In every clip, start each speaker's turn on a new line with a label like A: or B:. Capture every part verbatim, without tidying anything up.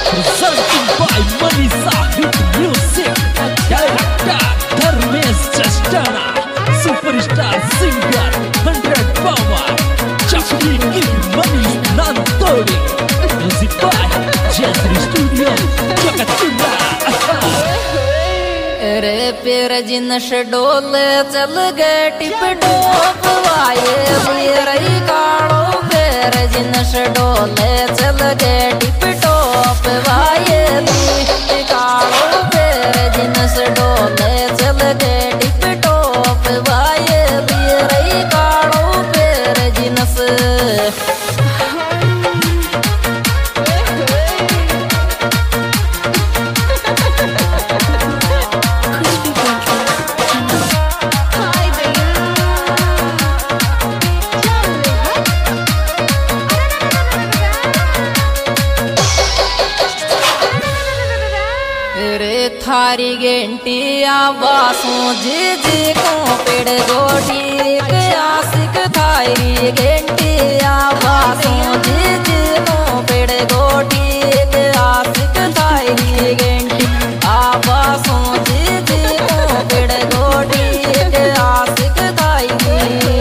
A: presenting by Manisa Hit Music. Director Dharmesh Chastana, superstar singer Hundred Power, Chakri Ki Mani Nantodi. Music by Jazzy Studio, Chakatunda.
B: रे पेर जिनश डोले चल गए tip टोप वाये रही काड़ो पेर जिनश डोले चल गए टिप टोप वाये काड़ो पेर जिनश डोले चल गए टिप टोप वाये रही काड़ो पेर जिनस थारी गेंटी आवासों जी जी को पेड़ गोटी के आशिक थारी गेंटी आवासों जी जी को पेड़ गोटी के आशिक थारी गेंटी आवासों जी जी को पेड़ गोटी के आशिक थारी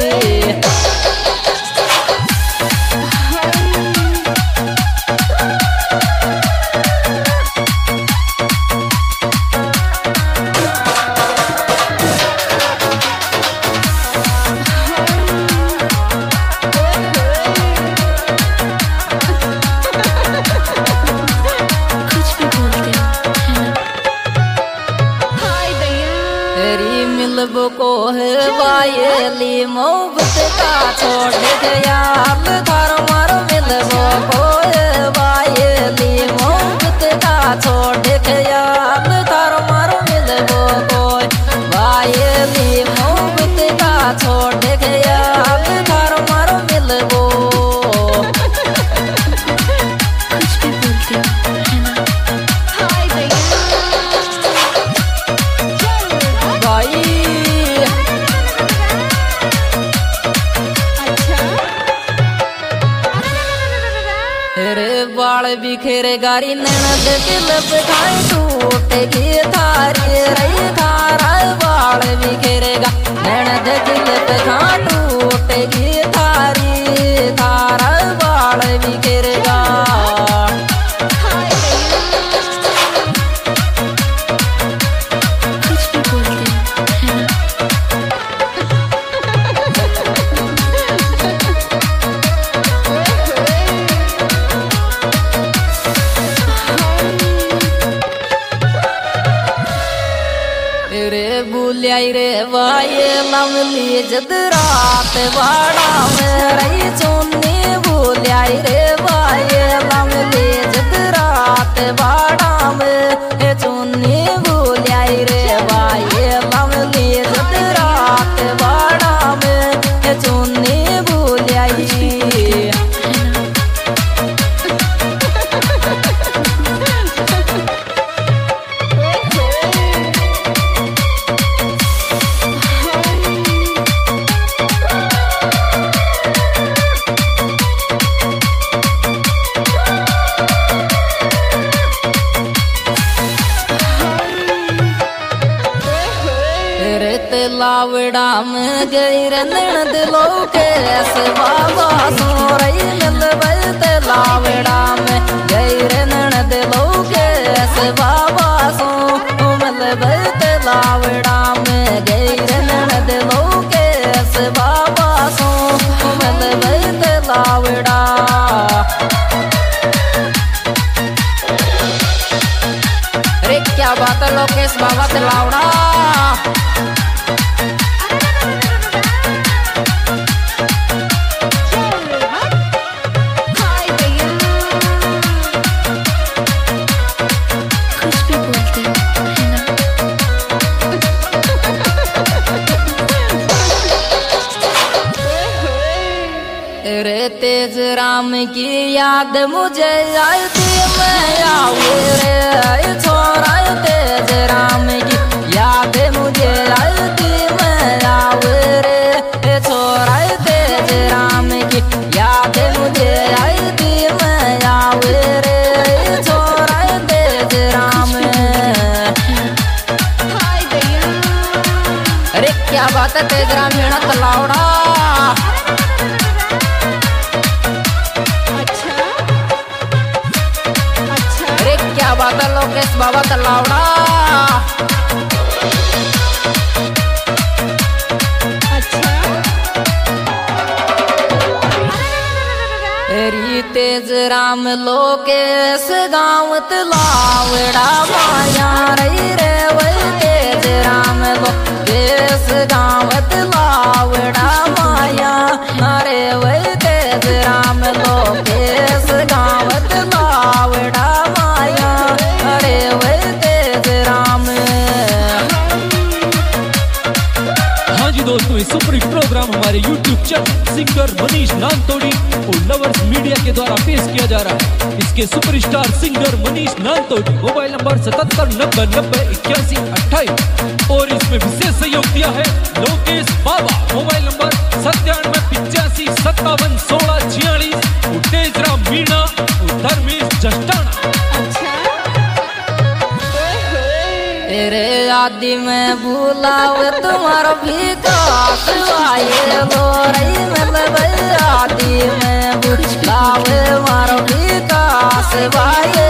B: को है वायली मोहब्बत का छोड़ गया घर मर मिलबो को है वायली मोहब्बत का छोड़ गया घर मर मिलबो को वायली मोहब्बत का छोड़ गया घर मर मिलबो बाल बिखेरे गारी ननद दिल पे खाए टूटेगी थारी रही थारा बाल बिखेरेगा ननद दिल पे खा टूटेगी थारी थारा बाल बिखेरेगा बुलियाई रे वाये लमली जद रात वाड़ा में रही चुन्नी बुलियाई रे वाये लमली जद रात वाड़ा में चुन्नी बुलियाई रे वाये लमली जद रात वाड़ा में चुन्नी बुलियाई लावड़ा में गई ननद लोके ऐसे बाबा सो रही मिलबे लावड़ा में गई ननद लोके ऐसे बाबा सो मिलबे लावड़ा में गई ननद लोके ऐसे बाबा सो मिलबे लावड़ा अरे क्या बात है लोकेश बाबा ते लावड़ा तेज राम की याद मुझे आती मैं आऊ रे छोरा तेज राम की याद मुझे आती मैं आऊ रे छोरा तेज राम की याद मुझे आती मैं आऊ रे छोरा क्या बात है तेज ग्रामीण तलावड़ा। अरे क्या बात है लोकेश बाबा तलावड़ा। तेज राम लोकेश गाँव तलावड़ा माया रही रे वही तेज राम लोकेश गाँव तलावड़ा माया अरे वही तेज राम लोकेश गाँव तलावड़ा माया अरे वही तेज राम।
A: हाँ जी दोस्तों, इस सुपर हिट प्रोग्राम हमारे YouTube channel singer Manish Nantodi और लवर्स मीडिया के द्वारा पेश किया जा रहा है। इसके superstar singer Manish Nantodi, mobile number सतहत्तर नब्बे नब्बे इक्यासी अट्ठाईस और इसमें विशेष सहयोग दिया है लोकेश बाबा, मोबाइल नंबर सत्तानवे पिचासी सत्तावन सोलह छियालीस और तेजराम मीणा और धर्मेश जस्टाना।
B: तेरे आदि में बुलावे तुम्हारा विकास आए लोरई में आदि में बुलावे मारो विकास आए